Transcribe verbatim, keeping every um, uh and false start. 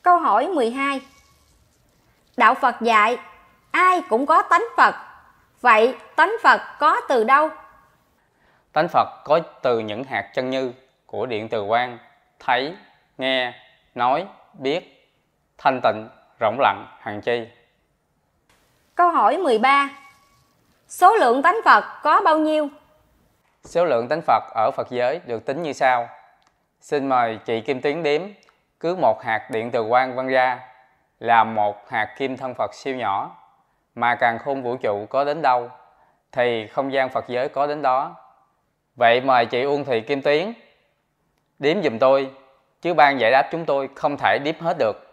Câu hỏi mười hai. Đạo Phật dạy ai cũng có tánh Phật. Vậy tánh Phật có từ đâu? Tánh Phật có từ những hạt chân như của điện từ quang, thấy, nghe, nói, biết, thanh tịnh, rộng lặng, hằng chi. Câu hỏi mười ba. Số lượng tánh Phật có bao nhiêu? Số lượng tánh Phật ở Phật giới được tính như sau. Xin mời chị Kim Tuyến đếm, cứ một hạt điện từ quang văng ra là một hạt kim thân Phật siêu nhỏ, mà càn khôn vũ trụ có đến đâu thì không gian Phật giới có đến đó. Vậy mời chị Uông Thị Kim Tuyến đếm giùm tôi, chứ ban giải đáp chúng tôi không thể đếm hết được.